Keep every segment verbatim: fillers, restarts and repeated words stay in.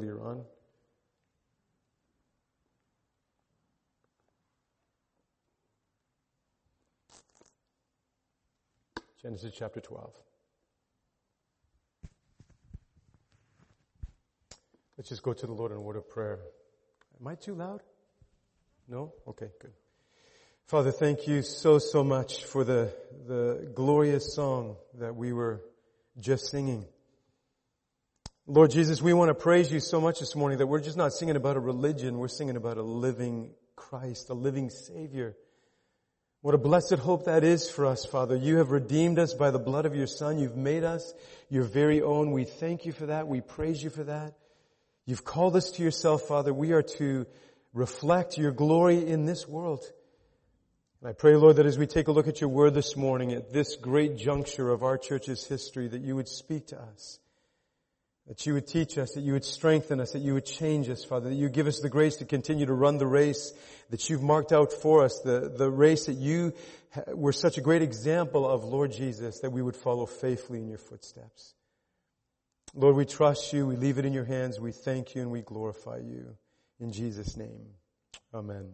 earlier on. Genesis chapter twelve. Let's just go to the Lord in a word of prayer. Am I too loud? No? Okay, good. Father, thank you so, so much for the, the glorious song that we were just singing. Lord Jesus, we want to praise you so much this morning that we're just not singing about a religion, we're singing about a living Christ, a living Savior. What a blessed hope that is for us, Father. You have redeemed us by the blood of your Son. You've made us your very own. We thank you for that. We praise you for that. You've called us to yourself, Father. We are to reflect your glory in this world. And I pray, Lord, that as we take a look at your word this morning, at this great juncture of our church's history, that you would speak to us, that you would teach us, that you would strengthen us, that you would change us, Father, that you would give us the grace to continue to run the race that you've marked out for us, the, the race that you were such a great example of, Lord Jesus, that we would follow faithfully in your footsteps. Lord, we trust you, we leave it in your hands, we thank you and we glorify you. In Jesus' name, amen.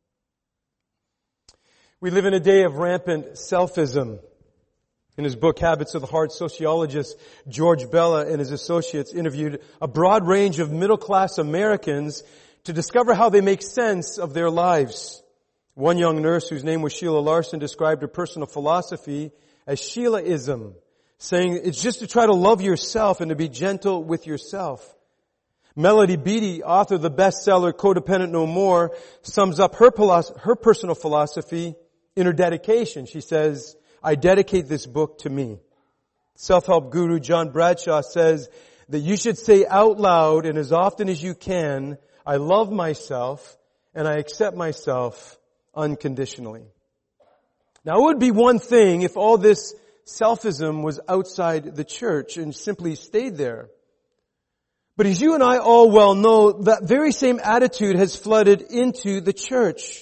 We live in a day of rampant selfism. In his book, Habits of the Heart, sociologist George Bella and his associates interviewed a broad range of middle-class Americans to discover how they make sense of their lives. One young nurse, whose name was Sheila Larson, described her personal philosophy as Sheilaism, saying it's just to try to love yourself and to be gentle with yourself. Melody Beattie, author of the bestseller Codependent No More, sums up her, her personal philosophy in her dedication. She says, I dedicate this book to me. Self-help guru John Bradshaw says that you should say out loud and as often as you can, I love myself and I accept myself unconditionally. Now it would be one thing if all this selfism was outside the church and simply stayed there. But as you and I all well know, that very same attitude has flooded into the church.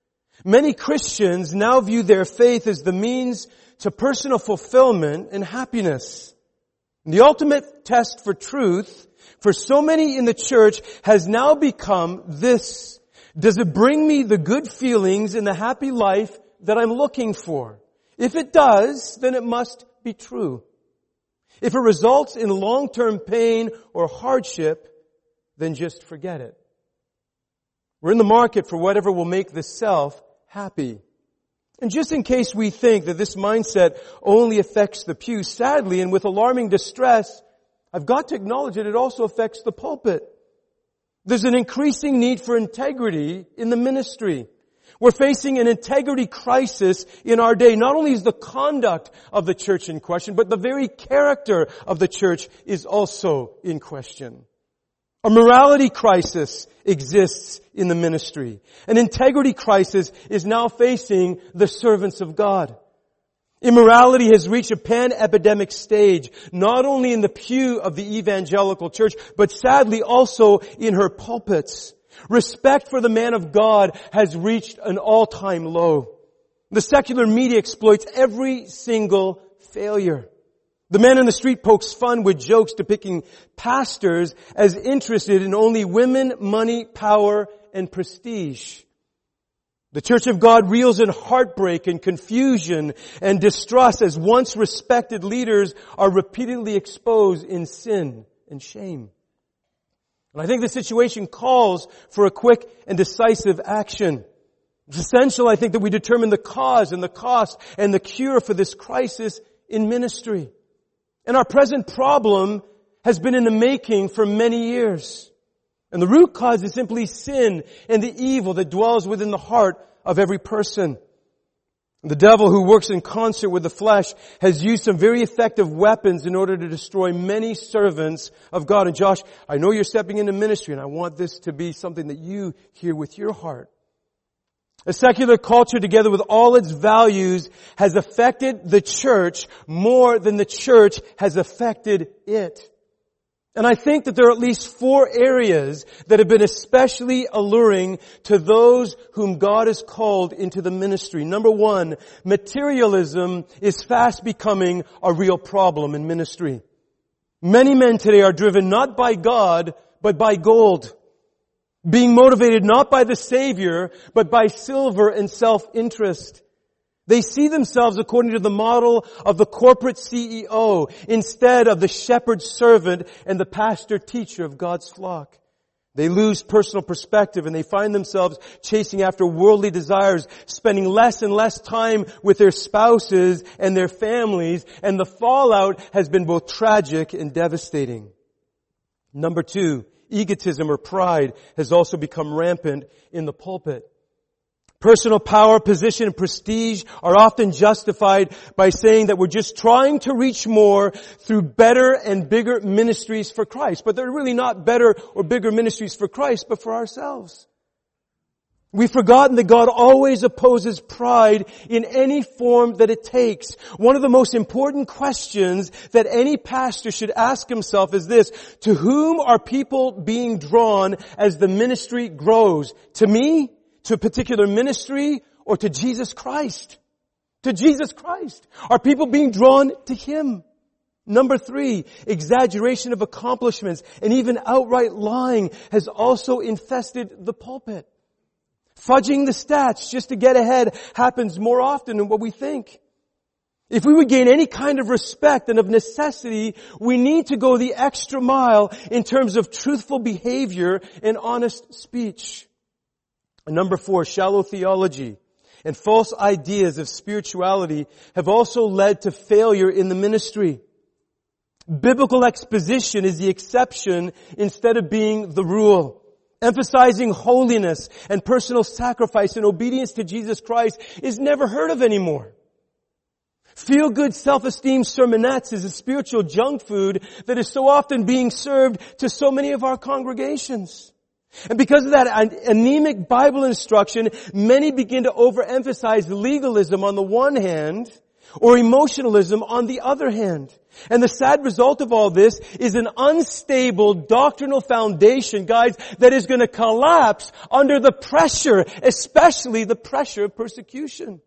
Many Christians now view their faith as the means to personal fulfillment and happiness. And the ultimate test for truth for so many in the church has now become this. Does it bring me the good feelings and the happy life that I'm looking for? If it does, then it must be true. If it results in long-term pain or hardship, then just forget it. We're in the market for whatever will make the self happy. And just in case we think that this mindset only affects the pew, sadly and with alarming distress, I've got to acknowledge that it also affects the pulpit. There's an increasing need for integrity in the ministry. We're facing an integrity crisis in our day. Not only is the conduct of the church in question, but the very character of the church is also in question. A morality crisis exists in the ministry. An integrity crisis is now facing the servants of God. Immorality has reached a pan-epidemic stage, not only in the pew of the evangelical church, but sadly also in her pulpits. Respect for the man of God has reached an all-time low. The secular media exploits every single failure. The man in the street pokes fun with jokes depicting pastors as interested in only women, money, power, and prestige. The Church of God reels in heartbreak and confusion and distrust as once respected leaders are repeatedly exposed in sin and shame. And I think the situation calls for a quick and decisive action. It's essential, I think, that we determine the cause and the cost and the cure for this crisis in ministry. And our present problem has been in the making for many years. And the root cause is simply sin and the evil that dwells within the heart of every person. The devil, who works in concert with the flesh, has used some very effective weapons in order to destroy many servants of God. And Josh, I know you're stepping into ministry, and I want this to be something that you hear with your heart. A secular culture, together with all its values, has affected the church more than the church has affected it. And I think that there are at least four areas that have been especially alluring to those whom God has called into the ministry. Number one, materialism is fast becoming a real problem in ministry. Many men today are driven not by God, but by gold. Being motivated not by the Savior, but by silver and self-interest. They see themselves according to the model of the corporate C E O instead of the shepherd servant and the pastor teacher of God's flock. They lose personal perspective and they find themselves chasing after worldly desires, spending less and less time with their spouses and their families, and the fallout has been both tragic and devastating. Number two, egotism or pride has also become rampant in the pulpit. Personal power, position, and prestige are often justified by saying that we're just trying to reach more through better and bigger ministries for Christ. But they're really not better or bigger ministries for Christ, but for ourselves. We've forgotten that God always opposes pride in any form that it takes. One of the most important questions that any pastor should ask himself is this: to whom are people being drawn as the ministry grows? To me? To a particular ministry? Or to Jesus Christ? To Jesus Christ. Are people being drawn to Him? Number three, exaggeration of accomplishments and even outright lying has also infested the pulpit. Fudging the stats just to get ahead happens more often than what we think. If we would gain any kind of respect and of necessity, we need to go the extra mile in terms of truthful behavior and honest speech. And number four, shallow theology and false ideas of spirituality have also led to failure in the ministry. Biblical exposition is the exception instead of being the rule. Emphasizing holiness and personal sacrifice and obedience to Jesus Christ is never heard of anymore. Feel-good self-esteem sermonettes is a spiritual junk food that is so often being served to so many of our congregations. And because of that anemic Bible instruction, many begin to overemphasize legalism on the one hand, or emotionalism on the other hand. And the sad result of all this is an unstable doctrinal foundation, guys, that is going to collapse under the pressure, especially the pressure of persecution.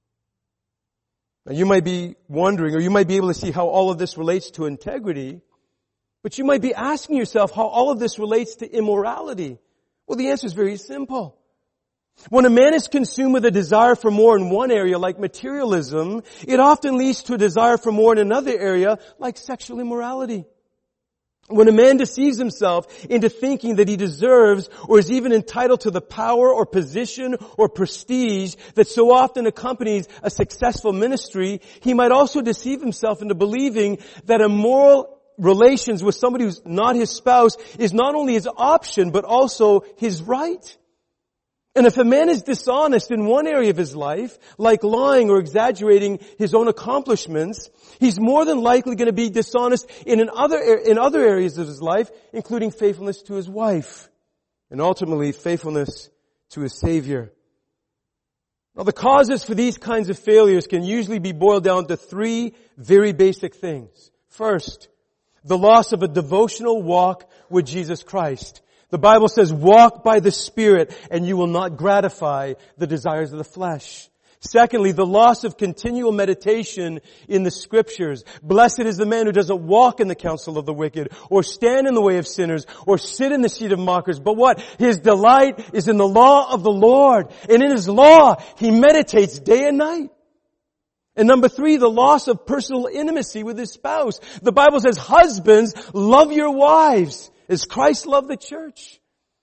Now you might be wondering, or you might be able to see how all of this relates to integrity, but you might be asking yourself how all of this relates to immorality. Well, the answer is very simple. When a man is consumed with a desire for more in one area, like materialism, it often leads to a desire for more in another area, like sexual immorality. When a man deceives himself into thinking that he deserves or is even entitled to the power or position or prestige that so often accompanies a successful ministry, he might also deceive himself into believing that immoral relations with somebody who's not his spouse is not only his option, but also his right. And if a man is dishonest in one area of his life, like lying or exaggerating his own accomplishments, he's more than likely going to be dishonest in an other, in other areas of his life, including faithfulness to his wife, and ultimately faithfulness to his Savior. Now, the causes for these kinds of failures can usually be boiled down to three very basic things. First, the loss of a devotional walk with Jesus Christ. The Bible says, walk by the Spirit and you will not gratify the desires of the flesh. Secondly, the loss of continual meditation in the Scriptures. Blessed is the man who doesn't walk in the counsel of the wicked, or stand in the way of sinners, or sit in the seat of mockers. But what? His delight is in the law of the Lord. And in His law, he meditates day and night. And number three, the loss of personal intimacy with his spouse. The Bible says, husbands, love your wives as Christ loved the church.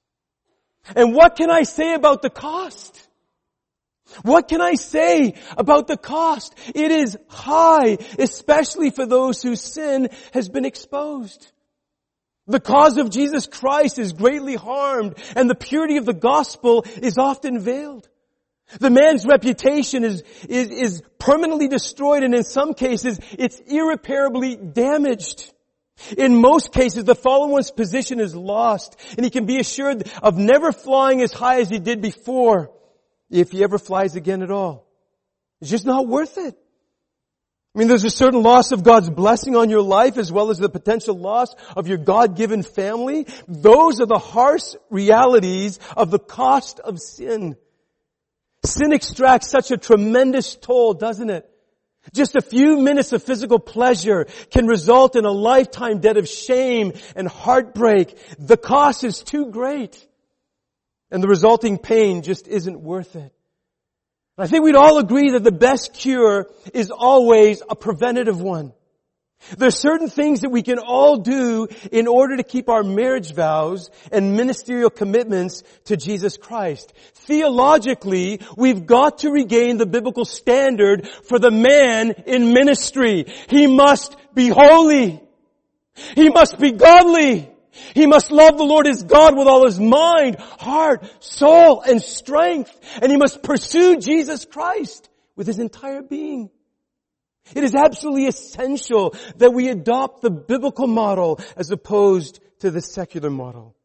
And what can I say about the cost? What can I say about the cost? It is high, especially for those whose sin has been exposed. The cause of Jesus Christ is greatly harmed, and the purity of the gospel is often veiled. The man's reputation is, is, is permanently destroyed, and in some cases, it's irreparably damaged. In most cases, the fallen one's position is lost, and he can be assured of never flying as high as he did before, if he ever flies again at all. It's just not worth it. I mean, there's a certain loss of God's blessing on your life, as well as the potential loss of your God-given family. Those are the harsh realities of the cost of sin. Sin extracts such a tremendous toll, doesn't it? Just a few minutes of physical pleasure can result in a lifetime debt of shame and heartbreak. The cost is too great. And the resulting pain just isn't worth it. I think we'd all agree that the best cure is always a preventative one. There's certain things that we can all do in order to keep our marriage vows and ministerial commitments to Jesus Christ. Theologically, we've got to regain the biblical standard for the man in ministry. He must be holy. He must be godly. He must love the Lord his God with all his mind, heart, soul, and strength. And he must pursue Jesus Christ with his entire being. It is absolutely essential that we adopt the biblical model as opposed to the secular model.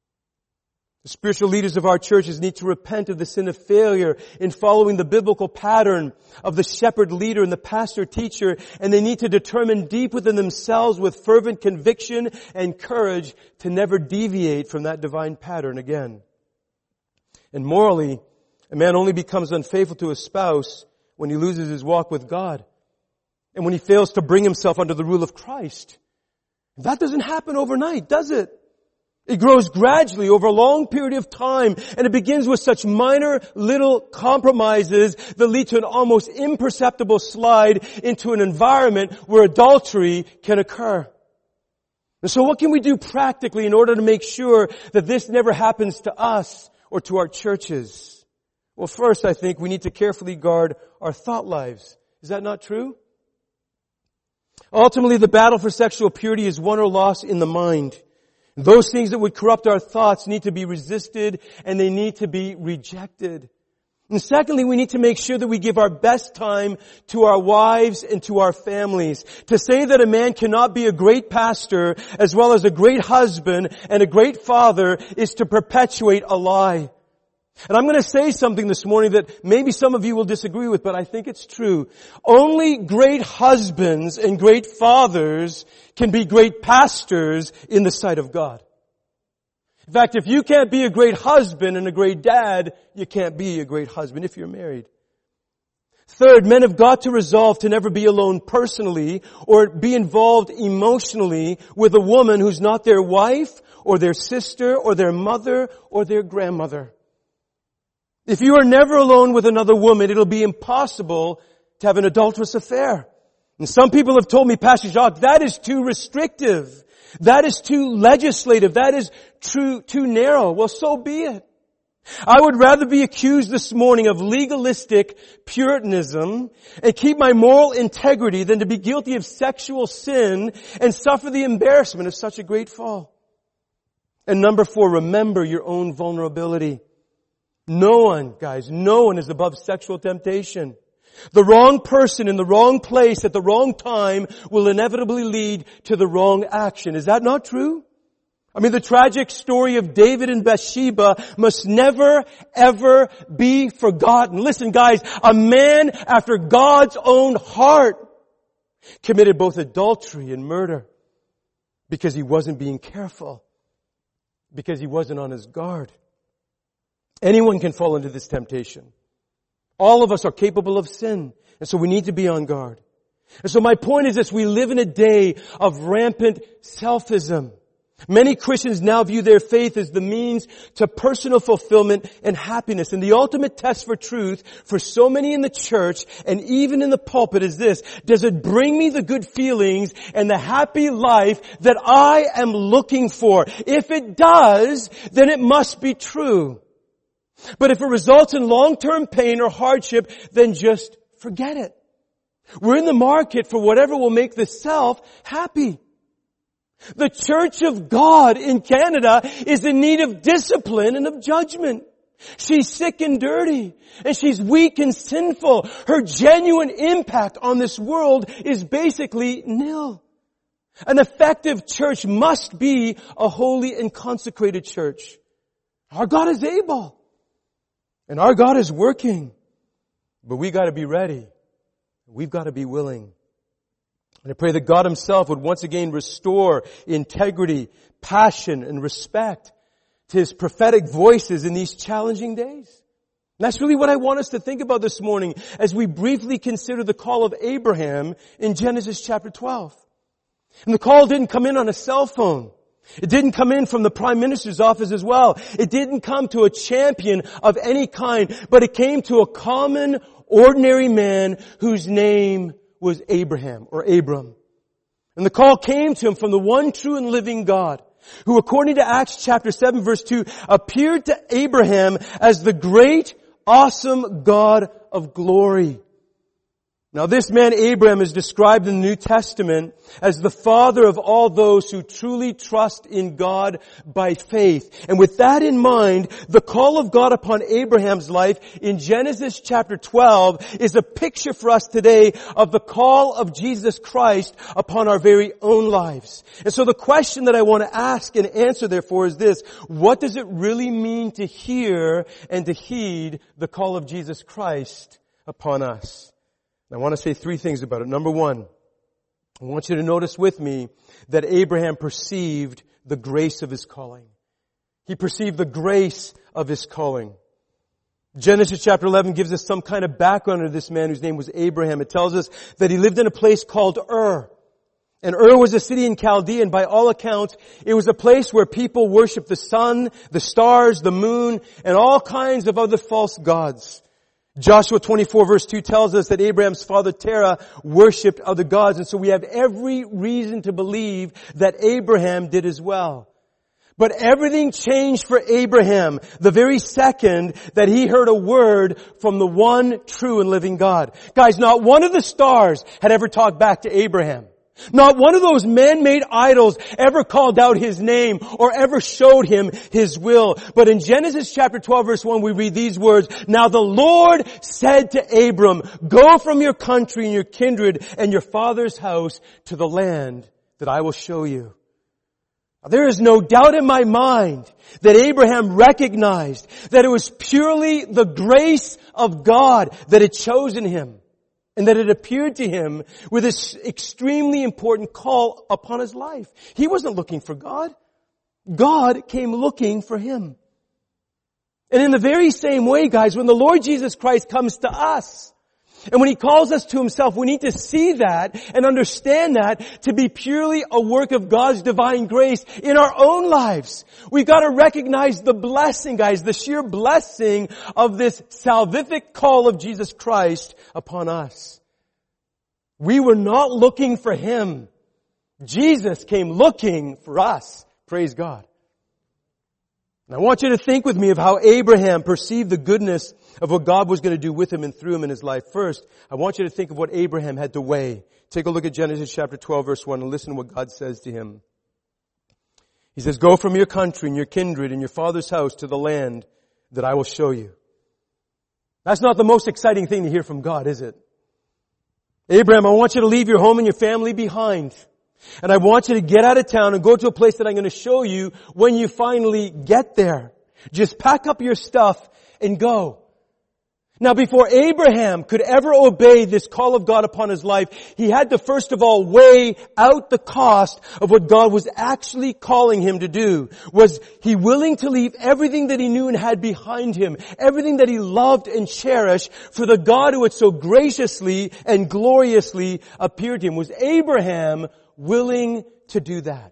The spiritual leaders of our churches need to repent of the sin of failure in following the biblical pattern of the shepherd leader and the pastor teacher, and they need to determine deep within themselves with fervent conviction and courage to never deviate from that divine pattern again. And morally, a man only becomes unfaithful to his spouse when he loses his walk with God and when he fails to bring himself under the rule of Christ. That doesn't happen overnight, does it? It grows gradually over a long period of time, and it begins with such minor little compromises that lead to an almost imperceptible slide into an environment where adultery can occur. And so what can we do practically in order to make sure that this never happens to us or to our churches? Well, first, I think we need to carefully guard our thought lives. Is that not true? Ultimately, the battle for sexual purity is won or lost in the mind. Those things that would corrupt our thoughts need to be resisted and they need to be rejected. And secondly, we need to make sure that we give our best time to our wives and to our families. To say that a man cannot be a great pastor as well as a great husband and a great father is to perpetuate a lie. And I'm going to say something this morning that maybe some of you will disagree with, but I think it's true. Only great husbands and great fathers can be great pastors in the sight of God. In fact, if you can't be a great husband and a great dad, you can't be a great husband if you're married. Third, men have got to resolve to never be alone personally or be involved emotionally with a woman who's not their wife or their sister or their mother or their grandmother. If you are never alone with another woman, it'll be impossible to have an adulterous affair. And some people have told me, Pastor Jacques, that is too restrictive. That is too legislative. That is too, too narrow. Well, so be it. I would rather be accused this morning of legalistic Puritanism and keep my moral integrity than to be guilty of sexual sin and suffer the embarrassment of such a great fall. And number four, remember your own vulnerability. No one, guys, no one is above sexual temptation. The wrong person in the wrong place at the wrong time will inevitably lead to the wrong action. Is that not true? I mean, the tragic story of David and Bathsheba must never, ever be forgotten. Listen, guys, a man after God's own heart committed both adultery and murder because he wasn't being careful, because he wasn't on his guard. Anyone can fall into this temptation. All of us are capable of sin. And so we need to be on guard. And so my point is this, we live in a day of rampant selfism. Many Christians now view their faith as the means to personal fulfillment and happiness. And the ultimate test for truth for so many in the church and even in the pulpit is this: does it bring me the good feelings and the happy life that I am looking for? If it does, then it must be true. But if it results in long-term pain or hardship, then just forget it. We're in the market for whatever will make the self happy. The Church of God in Canada is in need of discipline and of judgment. She's sick and dirty, and she's weak and sinful. Her genuine impact on this world is basically nil. An effective church must be a holy and consecrated church. Our God is able. And our God is working. But we got to be ready. We've got to be willing. And I pray that God Himself would once again restore integrity, passion, and respect to His prophetic voices in these challenging days. And that's really what I want us to think about this morning as we briefly consider the call of Abraham in Genesis chapter twelve. And the call didn't come in on a cell phone. It didn't come in from the Prime Minister's office as well. It didn't come to a champion of any kind, but it came to a common, ordinary man whose name was Abraham or Abram. And the call came to him from the one true and living God, who according to Acts chapter seven verse two, appeared to Abraham as the great, awesome God of glory. Now this man Abraham is described in the New Testament as the father of all those who truly trust in God by faith. And with that in mind, the call of God upon Abraham's life in Genesis chapter twelve is a picture for us today of the call of Jesus Christ upon our very own lives. And so the question that I want to ask and answer therefore is this: what does it really mean to hear and to heed the call of Jesus Christ upon us? I want to say three things about it. Number one, I want you to notice with me that Abraham perceived the grace of his calling. He perceived the grace of his calling. Genesis chapter eleven gives us some kind of background of this man whose name was Abraham. It tells us that he lived in a place called Ur. And Ur was a city in Chaldea, and by all accounts, it was a place where people worshiped the sun, the stars, the moon, and all kinds of other false gods. Joshua twenty-four verse two tells us that Abraham's father Terah worshipped other gods, and so we have every reason to believe that Abraham did as well. But everything changed for Abraham the very second that he heard a word from the one true and living God. Guys, not one of the stars had ever talked back to Abraham. Not one of those man-made idols ever called out his name or ever showed him his will. But in Genesis chapter twelve verse one we read these words: "Now the Lord said to Abram, go from your country and your kindred and your father's house to the land that I will show you." Now, there is no doubt in my mind that Abraham recognized that it was purely the grace of God that had chosen him, and that it appeared to him with this extremely important call upon his life. He wasn't looking for God. God came looking for him. And in the very same way, guys, when the Lord Jesus Christ comes to us, and when He calls us to Himself, we need to see that and understand that to be purely a work of God's divine grace in our own lives. We've got to recognize the blessing, guys, the sheer blessing of this salvific call of Jesus Christ upon us. We were not looking for Him. Jesus came looking for us. Praise God. And I want you to think with me of how Abraham perceived the goodness of what God was going to do with him and through him in his life. First, I want you to think of what Abraham had to weigh. Take a look at Genesis chapter twelve verse one and listen to what God says to him. He says, "Go from your country and your kindred and your father's house to the land that I will show you." That's not the most exciting thing to hear from God, is it? Abraham, I want you to leave your home and your family behind. And I want you to get out of town and go to a place that I'm going to show you when you finally get there. Just pack up your stuff and go. Now, before Abraham could ever obey this call of God upon his life, he had to first of all weigh out the cost of what God was actually calling him to do. Was he willing to leave everything that he knew and had behind him, everything that he loved and cherished, for the God who had so graciously and gloriously appeared to him? Was Abraham willing to do that?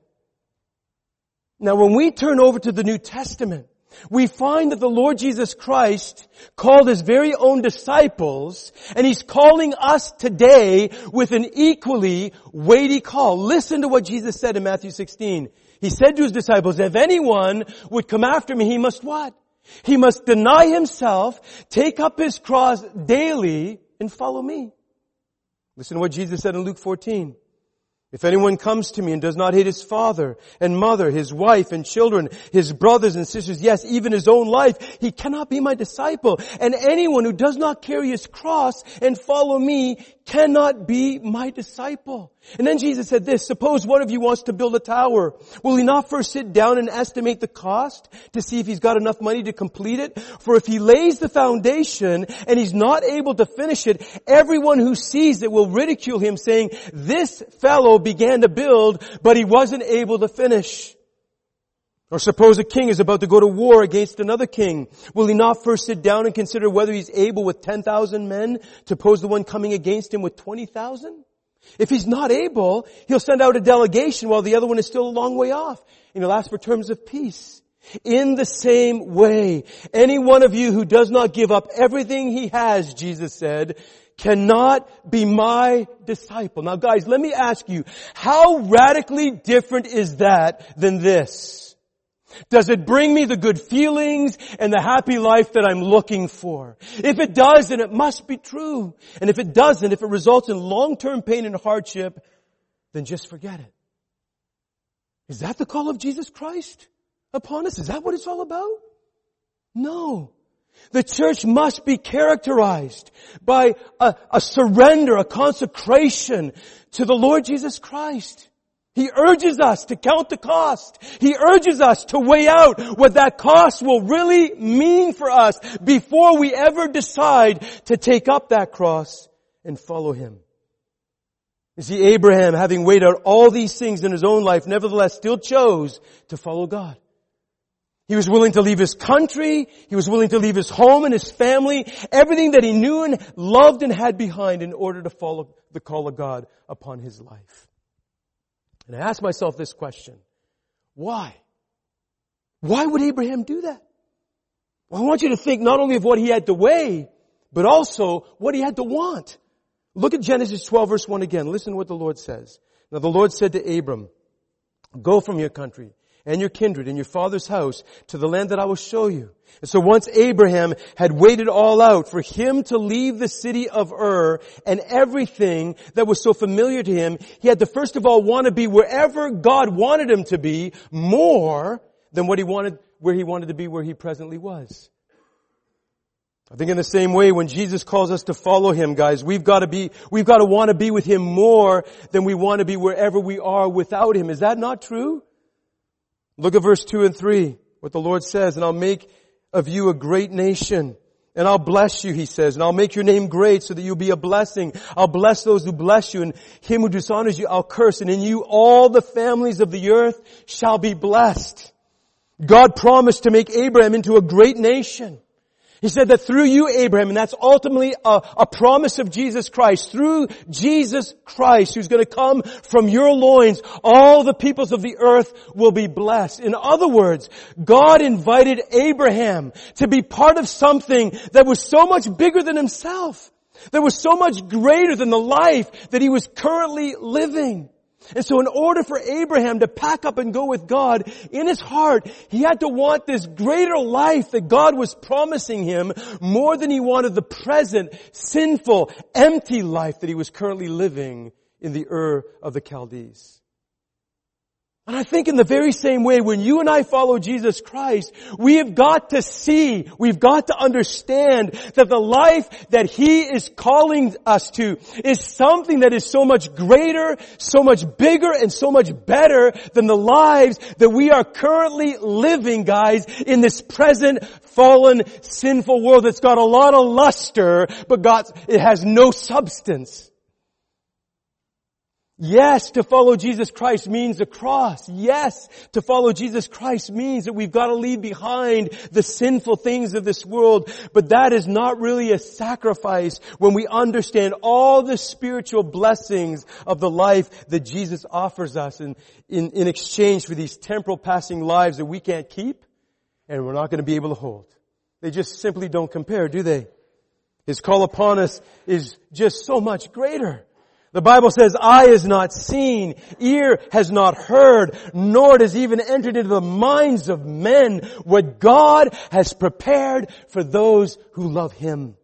Now, when we turn over to the New Testament, we find that the Lord Jesus Christ called His very own disciples, and He's calling us today with an equally weighty call. Listen to what Jesus said in Matthew sixteen. He said to His disciples, "If anyone would come after me, he must what? He must deny himself, take up his cross daily, and follow me." Listen to what Jesus said in Luke fourteen. "If anyone comes to me and does not hate his father and mother, his wife and children, his brothers and sisters, yes, even his own life, he cannot be my disciple. And anyone who does not carry his cross and follow me cannot be my disciple." And then Jesus said this, "Suppose one of you wants to build a tower. Will he not first sit down and estimate the cost to see if he's got enough money to complete it? For if he lays the foundation and he's not able to finish it, everyone who sees it will ridicule him, saying, 'This fellow began to build, but he wasn't able to finish.' Or suppose a king is about to go to war against another king. Will he not first sit down and consider whether he's able with ten thousand men to oppose the one coming against him with twenty thousand? If he's not able, he'll send out a delegation while the other one is still a long way off. And he'll ask for terms of peace. In the same way, any one of you who does not give up everything he has, Jesus said, cannot be my disciple. Now guys, let me ask you, how radically different is that than this? Does it bring me the good feelings and the happy life that I'm looking for? If it does, then it must be true. And if it doesn't, if it results in long-term pain and hardship, then just forget it. Is that the call of Jesus Christ upon us? Is that what it's all about? No. The church must be characterized by a, a surrender, a consecration to the Lord Jesus Christ. He urges us to count the cost. He urges us to weigh out what that cost will really mean for us before we ever decide to take up that cross and follow Him. You see, Abraham, having weighed out all these things in his own life, nevertheless still chose to follow God. He was willing to leave his country. He was willing to leave his home and his family, everything that he knew and loved and had behind in order to follow the call of God upon his life. And I ask myself this question. Why? Why would Abraham do that? Well, I want you to think not only of what he had to weigh, but also what he had to want. Look at Genesis twelve verse one again. Listen to what the Lord says. Now the Lord said to Abram, go from your country and your kindred and your father's house to the land that I will show you. And so once Abraham had weighed it all out for him to leave the city of Ur and everything that was so familiar to him, he had to first of all want to be wherever God wanted him to be more than what he wanted, where he wanted to be where he presently was. I think in the same way, when Jesus calls us to follow Him, guys, we've got to be, we've got to want to be with Him more than we want to be wherever we are without Him. Is that not true? Look at verse two and three, what the Lord says, and I'll make of you a great nation, and I'll bless you, He says, and I'll make your name great so that you'll be a blessing. I'll bless those who bless you, and him who dishonors you I'll curse, and in you all the families of the earth shall be blessed. God promised to make Abraham into a great nation. He said that through you, Abraham, and that's ultimately a, a promise of Jesus Christ, through Jesus Christ, who's going to come from your loins, all the peoples of the earth will be blessed. In other words, God invited Abraham to be part of something that was so much bigger than himself, that was so much greater than the life that he was currently living. And so in order for Abraham to pack up and go with God, in his heart, he had to want this greater life that God was promising him more than he wanted the present, sinful, empty life that he was currently living in the Ur of the Chaldees. And I think in the very same way, when you and I follow Jesus Christ, we have got to see, we've got to understand that the life that He is calling us to is something that is so much greater, so much bigger, and so much better than the lives that we are currently living, guys, in this present fallen, sinful world that's got a lot of luster, but got, it has no substance. Yes, to follow Jesus Christ means the cross. Yes, to follow Jesus Christ means that we've got to leave behind the sinful things of this world. But that is not really a sacrifice when we understand all the spiritual blessings of the life that Jesus offers us in, in, in exchange for these temporal passing lives that we can't keep and we're not going to be able to hold. They just simply don't compare, do they? His call upon us is just so much greater. The Bible says, eye has not seen, ear has not heard, nor it has even entered into the minds of men what God has prepared for those who love Him.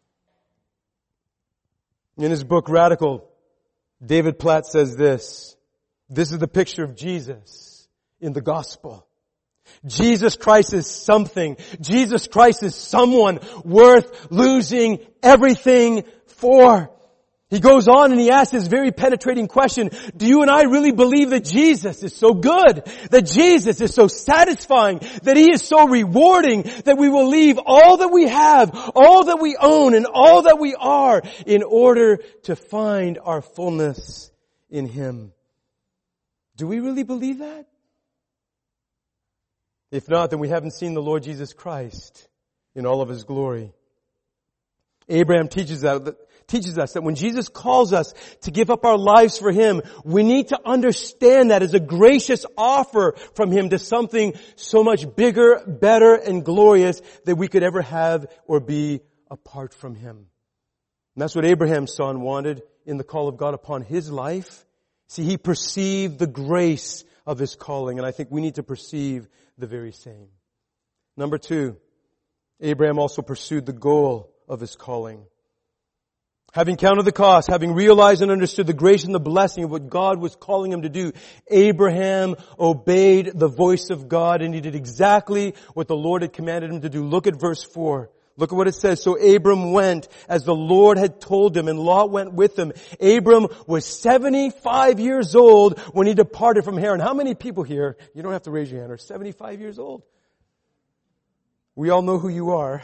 In his book, Radical, David Platt says this. This is the picture of Jesus in the gospel. Jesus Christ is something. Jesus Christ is someone worth losing everything for. He goes on and he asks this very penetrating question, do you and I really believe that Jesus is so good, that Jesus is so satisfying, that He is so rewarding, that we will leave all that we have, all that we own, and all that we are in order to find our fullness in Him? Do we really believe that? If not, then we haven't seen the Lord Jesus Christ in all of His glory. Abraham teaches that, teaches us that when Jesus calls us to give up our lives for Him, we need to understand that as a gracious offer from Him to something so much bigger, better, and glorious than we could ever have or be apart from Him. And that's what Abraham's son wanted in the call of God upon his life. See, he perceived the grace of his calling, and I think we need to perceive the very same. Number two, Abraham also pursued the goal of his calling. Having counted the cost, having realized and understood the grace and the blessing of what God was calling him to do, Abraham obeyed the voice of God, and he did exactly what the Lord had commanded him to do. Look at verse four. Look at what it says. So Abram went as the Lord had told him, and Lot went with him. Abram was seventy-five years old when he departed from Haran. How many people here, you don't have to raise your hand, are seventy-five years old? We all know who you are.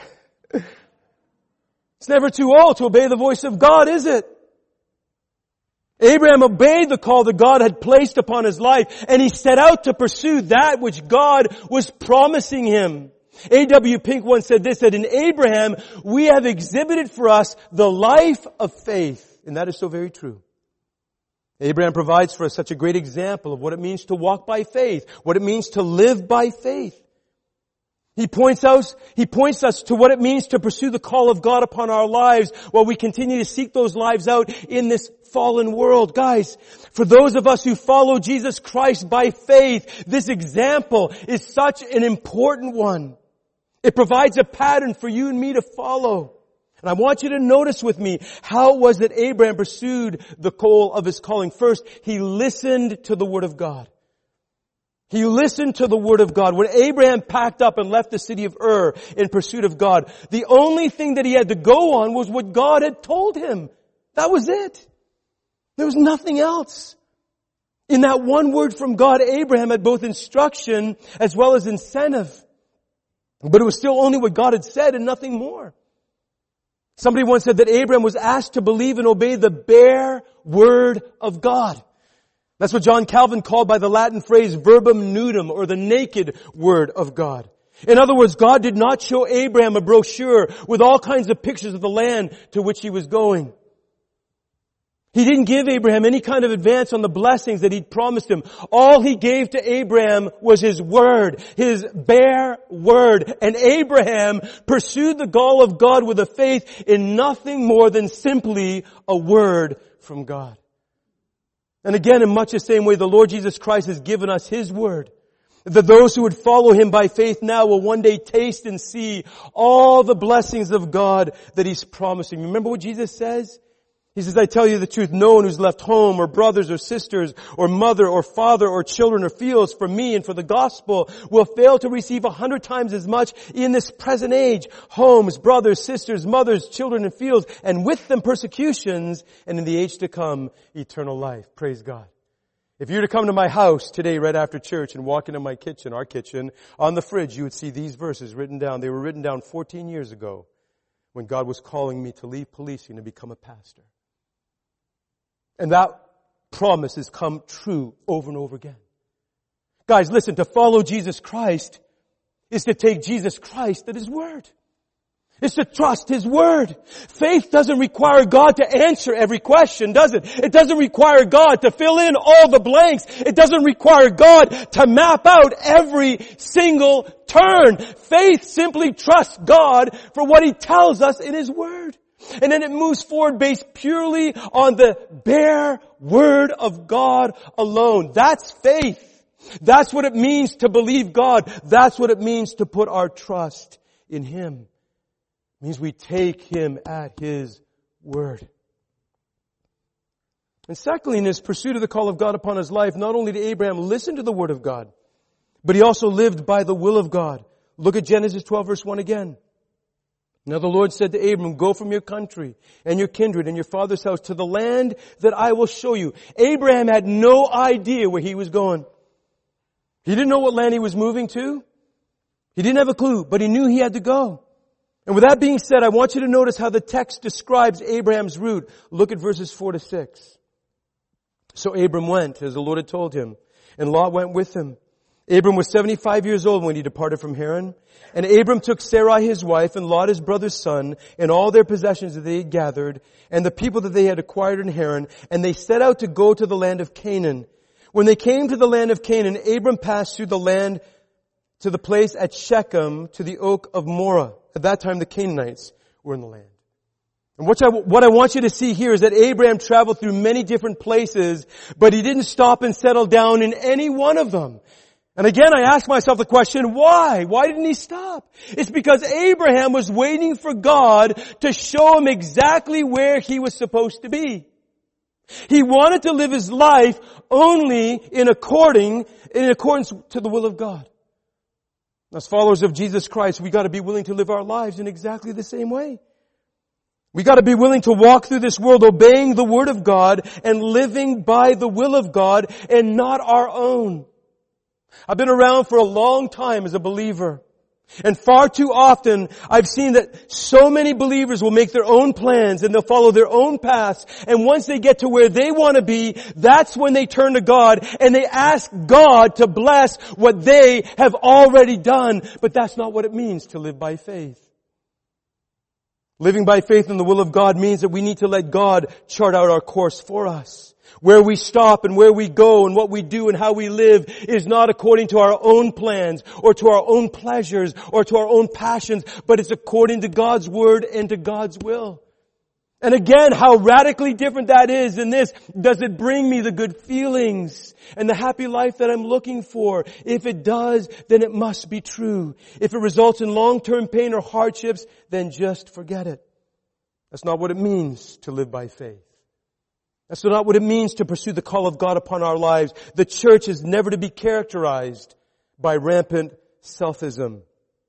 It's never too old to obey the voice of God, is it? Abraham obeyed the call that God had placed upon his life, and he set out to pursue that which God was promising him. A W Pink once said this, that in Abraham we have exhibited for us the life of faith. And that is so very true. Abraham provides for us such a great example of what it means to walk by faith, what it means to live by faith. He points out, he points us to what it means to pursue the call of God upon our lives while we continue to seek those lives out in this fallen world. Guys, for those of us who follow Jesus Christ by faith, this example is such an important one. It provides a pattern for you and me to follow. And I want you to notice with me, how it was that Abraham pursued the goal of his calling. First, he listened to the Word of God. He listened to the Word of God. When Abraham packed up and left the city of Ur in pursuit of God, the only thing that he had to go on was what God had told him. That was it. There was nothing else. In that one word from God, Abraham had both instruction as well as incentive. But it was still only what God had said and nothing more. Somebody once said that Abraham was asked to believe and obey the bare word of God. That's what John Calvin called by the Latin phrase verbum nudum, or the naked word of God. In other words, God did not show Abraham a brochure with all kinds of pictures of the land to which he was going. He didn't give Abraham any kind of advance on the blessings that He'd promised him. All He gave to Abraham was His word, His bare word. And Abraham pursued the goal of God with a faith in nothing more than simply a word from God. And again, in much the same way, the Lord Jesus Christ has given us His word. That those who would follow Him by faith now will one day taste and see all the blessings of God that He's promising. Remember what Jesus says? He says, I tell you the truth, no one who's left home or brothers or sisters or mother or father or children or fields for me and for the gospel will fail to receive a hundred times as much in this present age. Homes, brothers, sisters, mothers, children and fields, and with them persecutions, and in the age to come, eternal life. Praise God. If you were to come to my house today right after church and walk into my kitchen, our kitchen, on the fridge, you would see these verses written down. They were written down fourteen years ago when God was calling me to leave policing to become a pastor. And that promise has come true over and over again. Guys, listen, to follow Jesus Christ is to take Jesus Christ at His word. It's to trust His word. Faith doesn't require God to answer every question, does it? It doesn't require God to fill in all the blanks. It doesn't require God to map out every single turn. Faith simply trusts God for what He tells us in His word. And then it moves forward based purely on the bare word of God alone. That's faith. That's what it means to believe God. That's what it means to put our trust in Him. It means we take Him at His word. And secondly, in his pursuit of the call of God upon his life, not only did Abraham listen to the word of God, but he also lived by the will of God. Look at Genesis twelve verse one again. Now the Lord said to Abram, go from your country and your kindred and your father's house to the land that I will show you. Abraham had no idea where he was going. He didn't know what land he was moving to. He didn't have a clue, but he knew he had to go. And with that being said, I want you to notice how the text describes Abraham's route. Look at verses four to six. So Abram went, as the Lord had told him, and Lot went with him. Abram was seventy-five years old when he departed from Haran. And Abram took Sarai his wife and Lot his brother's son and all their possessions that they had gathered and the people that they had acquired in Haran, and they set out to go to the land of Canaan. When they came to the land of Canaan, Abram passed through the land to the place at Shechem to the oak of Moreh. At that time the Canaanites were in the land. And what I, what I want you to see here is that Abraham traveled through many different places, but he didn't stop and settle down in any one of them. And again, I ask myself the question, why? Why didn't he stop? It's because Abraham was waiting for God to show him exactly where he was supposed to be. He wanted to live his life only in according, in accordance to the will of God. As followers of Jesus Christ, we got to be willing to live our lives in exactly the same way. We got to be willing to walk through this world obeying the Word of God and living by the will of God and not our own. I've been around for a long time as a believer. And far too often, I've seen that so many believers will make their own plans and they'll follow their own paths. And once they get to where they want to be, that's when they turn to God and they ask God to bless what they have already done. But that's not what it means to live by faith. Living by faith in the will of God means that we need to let God chart out our course for us. Where we stop and where we go and what we do and how we live is not according to our own plans or to our own pleasures or to our own passions, but it's according to God's Word and to God's will. And again, how radically different that is in this. Does it bring me the good feelings and the happy life that I'm looking for? If it does, then it must be true. If it results in long-term pain or hardships, then just forget it. That's not what it means to live by faith. That's not what it means to pursue the call of God upon our lives. The church is never to be characterized by rampant selfism.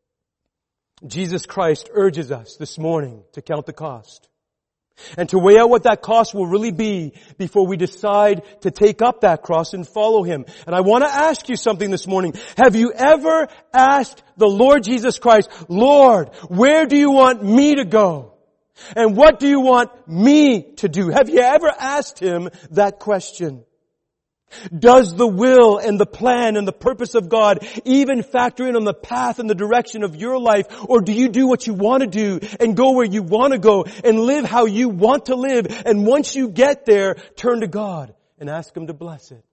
Jesus Christ urges us this morning to count the cost and to weigh out what that cost will really be before we decide to take up that cross and follow Him. And I want to ask you something this morning. Have you ever asked the Lord Jesus Christ, Lord, where do you want me to go? And what do you want me to do? Have you ever asked Him that question? Does the will and the plan and the purpose of God even factor in on the path and the direction of your life? Or do you do what you want to do and go where you want to go and live how you want to live? And once you get there, turn to God and ask Him to bless it.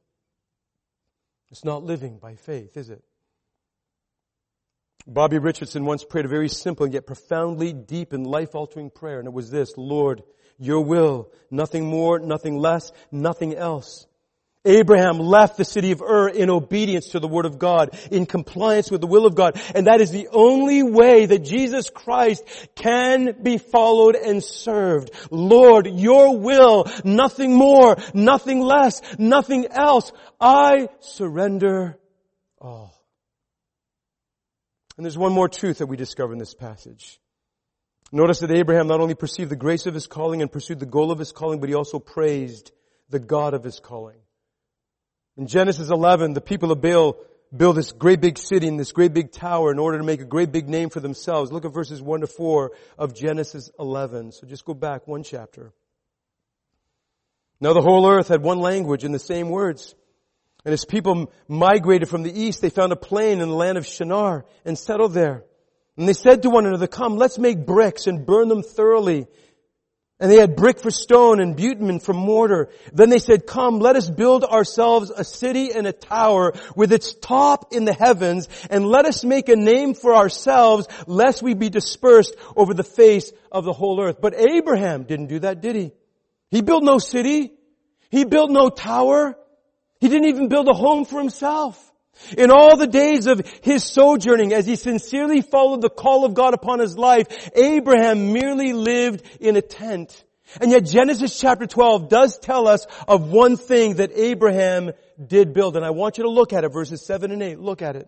It's not living by faith, is it? Bobby Richardson once prayed a very simple yet profoundly deep and life-altering prayer, and it was this: Lord, your will, nothing more, nothing less, nothing else. Abraham left the city of Ur in obedience to the Word of God, in compliance with the will of God, and that is the only way that Jesus Christ can be followed and served. Lord, your will, nothing more, nothing less, nothing else. I surrender all. And there's one more truth that we discover in this passage. Notice that Abraham not only perceived the grace of his calling and pursued the goal of his calling, but he also praised the God of his calling. In Genesis eleven, the people of Baal build this great big city and this great big tower in order to make a great big name for themselves. Look at verses one to four of Genesis eleven. So just go back one chapter. Now the whole earth had one language and the same words. And as people migrated from the east, they found a plain in the land of Shinar and settled there. And they said to one another, come, let's make bricks and burn them thoroughly. And they had brick for stone and bitumen for mortar. Then they said, come, let us build ourselves a city and a tower with its top in the heavens, and let us make a name for ourselves, lest we be dispersed over the face of the whole earth. But Abraham didn't do that, did he? He built no city. He built no tower. He didn't even build a home for himself. In all the days of his sojourning, as he sincerely followed the call of God upon his life, Abraham merely lived in a tent. And yet Genesis chapter twelve does tell us of one thing that Abraham did build. And I want you to look at it, verses seven and eight. Look at it.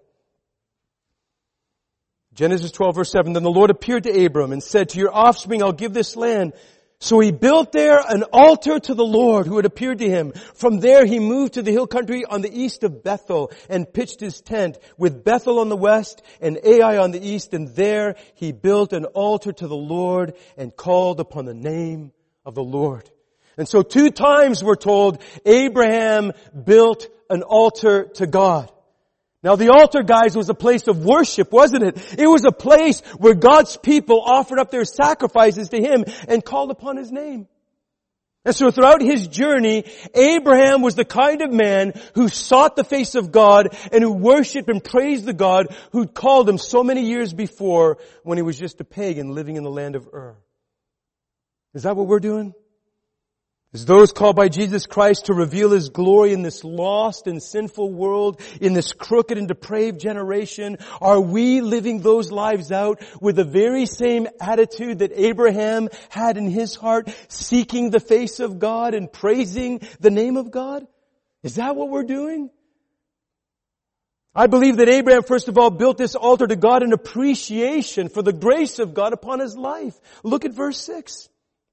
Genesis twelve verse seven, then the Lord appeared to Abram and said, to your offspring I'll give this land. So he built there an altar to the Lord who had appeared to him. From there he moved to the hill country on the east of Bethel and pitched his tent with Bethel on the west and Ai on the east. And there he built an altar to the Lord and called upon the name of the Lord. And so two times we're told Abraham built an altar to God. Now the altar, guys, was a place of worship, wasn't it? It was a place where God's people offered up their sacrifices to Him and called upon His name. And so throughout his journey, Abraham was the kind of man who sought the face of God and who worshiped and praised the God who'd called him so many years before when he was just a pagan living in the land of Ur. Is that what we're doing? As those called by Jesus Christ to reveal His glory in this lost and sinful world, in this crooked and depraved generation, are we living those lives out with the very same attitude that Abraham had in his heart, seeking the face of God and praising the name of God? Is that what we're doing? I believe that Abraham, first of all, built this altar to God in appreciation for the grace of God upon his life. Look at verse six.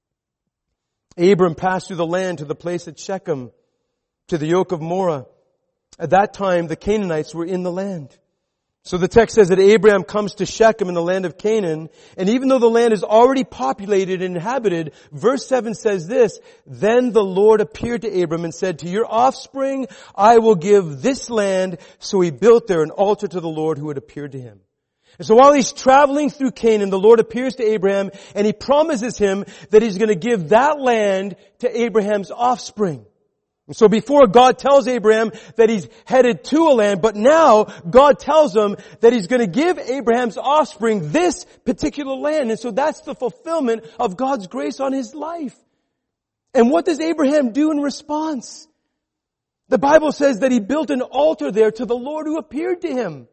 Abram passed through the land to the place at Shechem, to the oak of Moreh. At that time, the Canaanites were in the land. So the text says that Abraham comes to Shechem in the land of Canaan, and even though the land is already populated and inhabited, verse seven says this, then the Lord appeared to Abram and said, to your offspring I will give this land. So he built there an altar to the Lord who had appeared to him. And so while he's traveling through Canaan, the Lord appears to Abraham and He promises him that He's going to give that land to Abraham's offspring. And so before God tells Abraham that he's headed to a land, but now God tells him that He's going to give Abraham's offspring this particular land. And so that's the fulfillment of God's grace on his life. And what does Abraham do in response? The Bible says that he built an altar there to the Lord who appeared to him.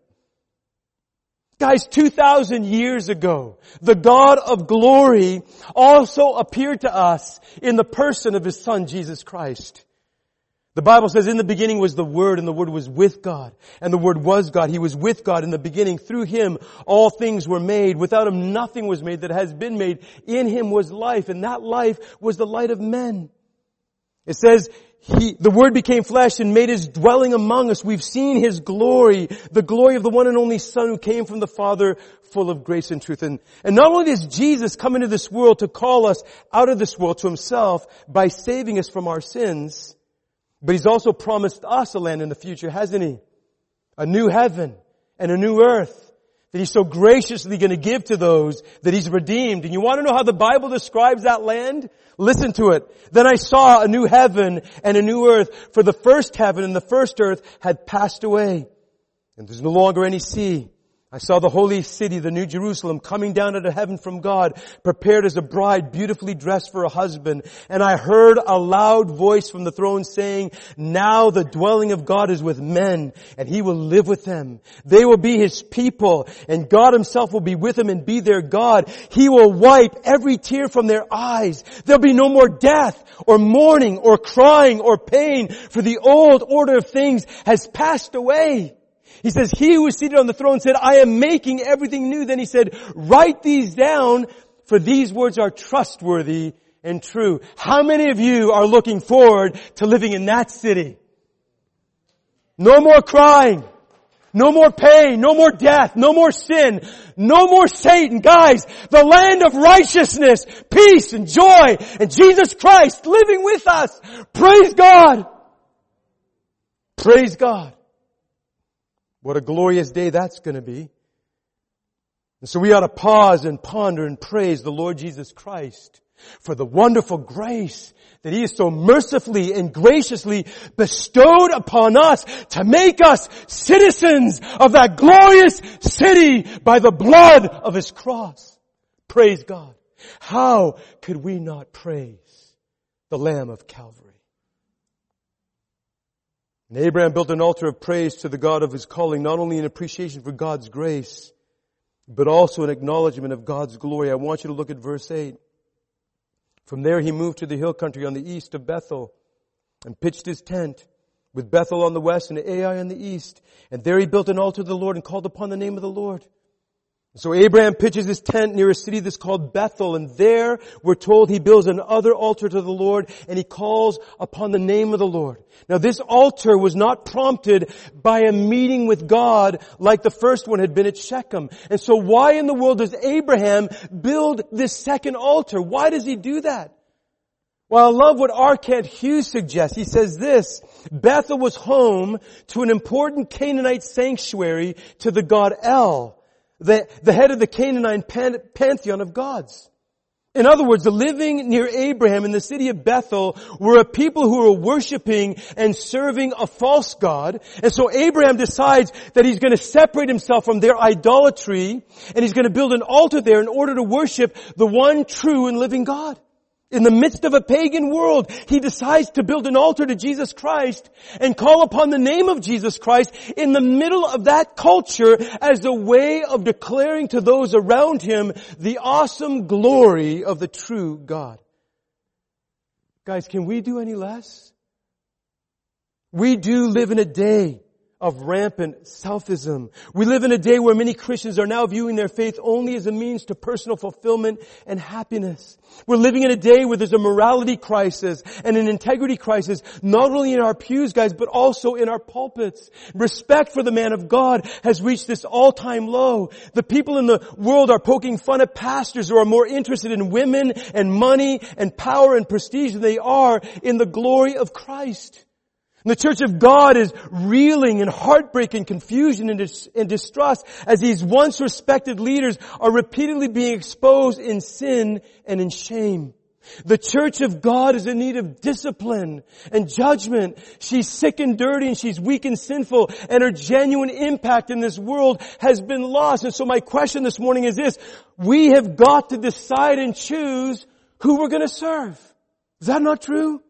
Guys, two thousand years ago, the God of glory also appeared to us in the person of His Son, Jesus Christ. The Bible says, in the beginning was the Word, and the Word was with God, and the Word was God. He was with God in the beginning. Through Him, all things were made. Without Him, nothing was made that has been made. In Him was life, and that life was the light of men. It says, He, the Word became flesh and made His dwelling among us. We've seen His glory, the glory of the one and only Son who came from the Father, full of grace and truth. And, and not only does Jesus come into this world to call us out of this world to Himself by saving us from our sins, but He's also promised us a land in the future, hasn't He? A new heaven and a new earth that He's so graciously going to give to those that He's redeemed. And you want to know how the Bible describes that land? Listen to it. Then I saw a new heaven and a new earth, for the first heaven and the first earth had passed away, and there's no longer any sea. I saw the holy city, the New Jerusalem, coming down out of heaven from God, prepared as a bride, beautifully dressed for a husband. And I heard a loud voice from the throne saying, now the dwelling of God is with men, and He will live with them. They will be His people, and God Himself will be with them and be their God. He will wipe every tear from their eyes. There'll be no more death, or mourning, or crying, or pain, for the old order of things has passed away. He says, He who is seated on the throne said, I am making everything new. Then He said, write these down, for these words are trustworthy and true. How many of you are looking forward to living in that city? No more crying. No more pain. No more death. No more sin. No more Satan. Guys, the land of righteousness, peace and joy, and Jesus Christ living with us. Praise God. Praise God. What a glorious day that's going to be. And so we ought to pause and ponder and praise the Lord Jesus Christ for the wonderful grace that He has so mercifully and graciously bestowed upon us to make us citizens of that glorious city by the blood of His cross. Praise God. How could we not praise the Lamb of Calvary? And Abraham built an altar of praise to the God of his calling, not only in appreciation for God's grace, but also in acknowledgement of God's glory. I want you to look at verse eight. From there he moved to the hill country on the east of Bethel and pitched his tent, with Bethel on the west and Ai on the east. And there he built an altar to the Lord and called upon the name of the Lord. So Abraham pitches his tent near a city that's called Bethel, and there we're told he builds another altar to the Lord, and he calls upon the name of the Lord. Now this altar was not prompted by a meeting with God like the first one had been at Shechem. And so why in the world does Abraham build this second altar? Why does he do that? Well, I love what R. Kent Hughes suggests. He says this: Bethel was home to an important Canaanite sanctuary to the god El, the, the head of the Canaanite pan, pantheon of gods. In other words, the living near Abraham in the city of Bethel were a people who were worshiping and serving a false god. And so Abraham decides that he's going to separate himself from their idolatry, and he's going to build an altar there in order to worship the one true and living God. In the midst of a pagan world, he decides to build an altar to Jesus Christ and call upon the name of Jesus Christ in the middle of that culture as a way of declaring to those around him the awesome glory of the true God. Guys, can we do any less? We do live in a day of rampant selfism. We live in a day where many Christians are now viewing their faith only as a means to personal fulfillment and happiness. We're living in a day where there's a morality crisis and an integrity crisis, not only in our pews, guys, but also in our pulpits. Respect for the man of God has reached this all-time low. The people in the world are poking fun at pastors who are more interested in women and money and power and prestige than they are in the glory of Christ. And the church of God is reeling in heartbreak and confusion and, dis- and distrust as these once respected leaders are repeatedly being exposed in sin and in shame. The church of God is in need of discipline and judgment. She's sick and dirty and she's weak and sinful, and her genuine impact in this world has been lost. And so my question this morning is this: we have got to decide and choose who we're going to serve. Is that not true?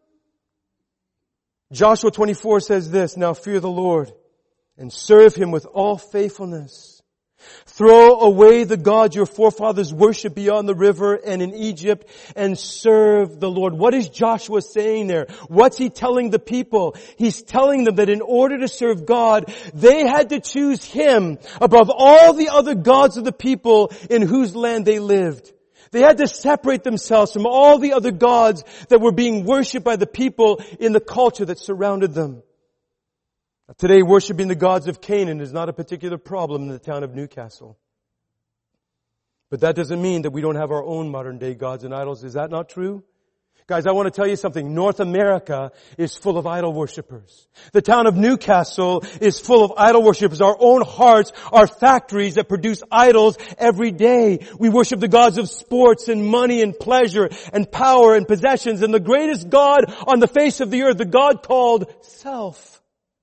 Joshua twenty-four says this: Now fear the Lord and serve Him with all faithfulness. Throw away the gods your forefathers worshipped beyond the river and in Egypt, and serve the Lord. What is Joshua saying there? What's he telling the people? He's telling them that in order to serve God, they had to choose Him above all the other gods of the people in whose land they lived. They had to separate themselves from all the other gods that were being worshipped by the people in the culture that surrounded them. Today, worshiping the gods of Canaan is not a particular problem in the town of Newcastle. But that doesn't mean that we don't have our own modern day gods and idols. Is that not true? Guys, I want to tell you something. North America is full of idol worshipers. The town of Newcastle is full of idol worshipers. Our own hearts are factories that produce idols every day. We worship the gods of sports and money and pleasure and power and possessions, and the greatest God on the face of the earth, the God called self,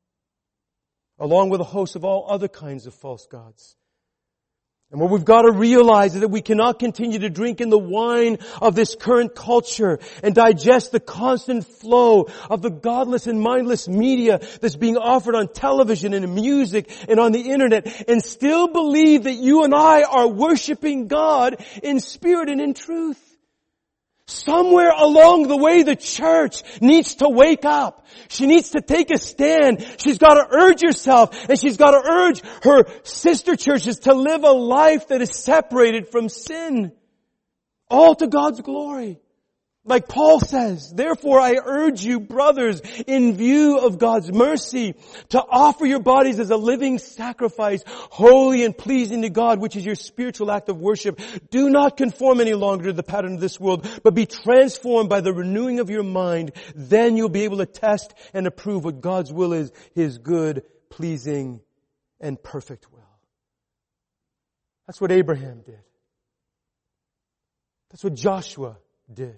along with a host of all other kinds of false gods. And what we've got to realize is that we cannot continue to drink in the wine of this current culture and digest the constant flow of the godless and mindless media that's being offered on television and in music and on the internet, and still believe that you and I are worshiping God in spirit and in truth. Somewhere along the way, the church needs to wake up. She needs to take a stand. She's got to urge herself, and she's got to urge her sister churches to live a life that is separated from sin, all to God's glory. Like Paul says, therefore I urge you, brothers, in view of God's mercy, to offer your bodies as a living sacrifice, holy and pleasing to God, which is your spiritual act of worship. Do not conform any longer to the pattern of this world, but be transformed by the renewing of your mind. Then you'll be able to test and approve what God's will is, His good, pleasing, and perfect will. That's what Abraham did. That's what Joshua did.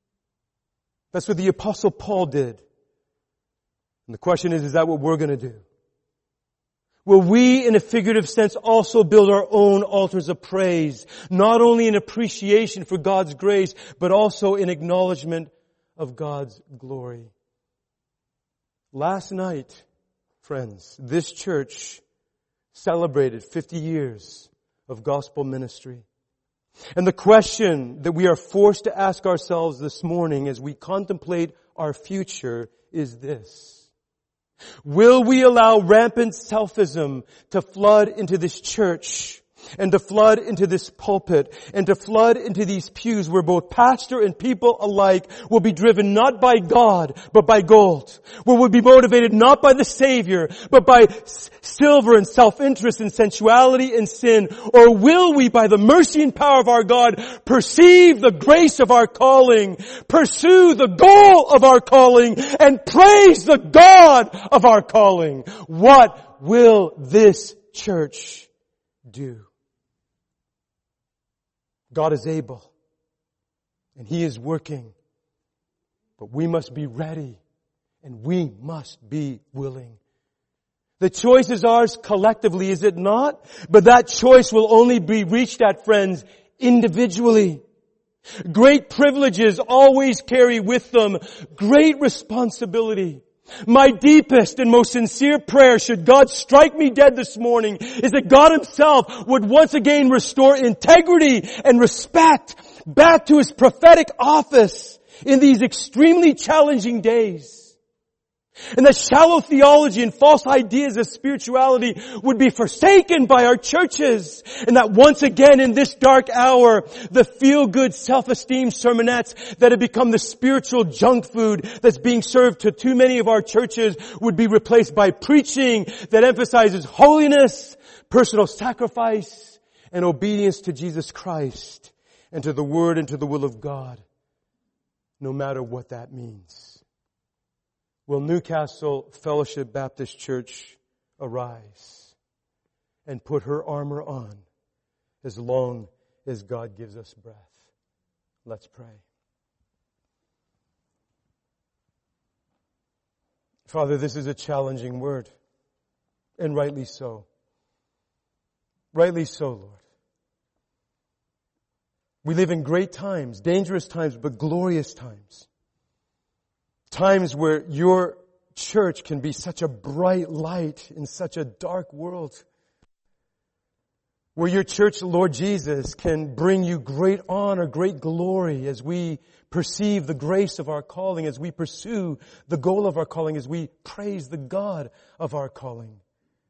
That's what the Apostle Paul did. And the question is, is that what we're going to do? Will we, in a figurative sense, also build our own altars of praise, not only in appreciation for God's grace, but also in acknowledgement of God's glory? Last night, friends, this church celebrated fifty years of gospel ministry. And the question that we are forced to ask ourselves this morning as we contemplate our future is this: will we allow rampant selfism to flood into this church? and to flood into this pulpit and to flood into these pews where both pastor and people alike will be driven not by God, but by gold. Where we'll be motivated not by the Savior, but by s- silver and self-interest and sensuality and sin. Or will we, by the mercy and power of our God, perceive the grace of our calling, pursue the goal of our calling, and praise the God of our calling? What will this church do? God is able, and He is working, but we must be ready, and we must be willing. The choice is ours collectively, is it not? But that choice will only be reached at, friends, individually. Great privileges always carry with them great responsibility. My deepest and most sincere prayer, should God strike me dead this morning, is that God Himself would once again restore integrity and respect back to His prophetic office in these extremely challenging days. And that shallow theology and false ideas of spirituality would be forsaken by our churches. And that once again in this dark hour, the feel-good self-esteem sermonettes that have become the spiritual junk food that's being served to too many of our churches would be replaced by preaching that emphasizes holiness, personal sacrifice, and obedience to Jesus Christ and to the Word and to the will of God, no matter what that means. Will Newcastle Fellowship Baptist Church arise and put her armor on as long as God gives us breath? Let's pray. Father, this is a challenging word, and rightly so. Rightly so, Lord. We live in great times, dangerous times, but glorious times. Times where your church can be such a bright light in such a dark world. Where your church, Lord Jesus, can bring you great honor, great glory as we perceive the grace of our calling, as we pursue the goal of our calling, as we praise the God of our calling.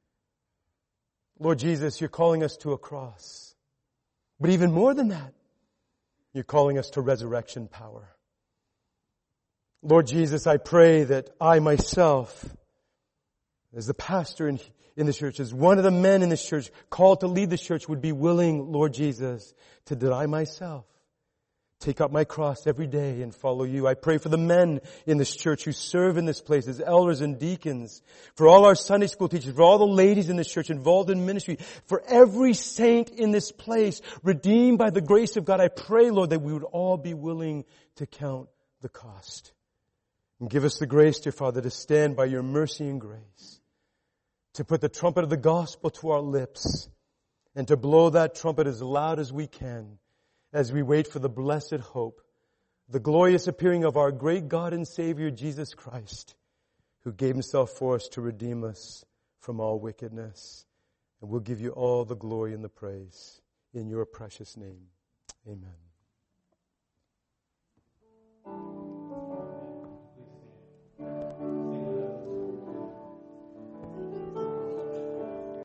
Lord Jesus, you're calling us to a cross. But even more than that, you're calling us to resurrection power. Lord Jesus, I pray that I myself, as the pastor in, in this church, as one of the men in this church called to lead this church, would be willing, Lord Jesus, to deny myself, take up my cross every day and follow you. I pray for the men in this church who serve in this place as elders and deacons, for all our Sunday school teachers, for all the ladies in this church involved in ministry, for every saint in this place, redeemed by the grace of God. I pray, Lord, that we would all be willing to count the cost. And give us the grace, dear Father, to stand by your mercy and grace, to put the trumpet of the gospel to our lips, and to blow that trumpet as loud as we can as we wait for the blessed hope, the glorious appearing of our great God and Savior, Jesus Christ, who gave Himself for us to redeem us from all wickedness. And we'll give you all the glory and the praise in your precious name. Amen.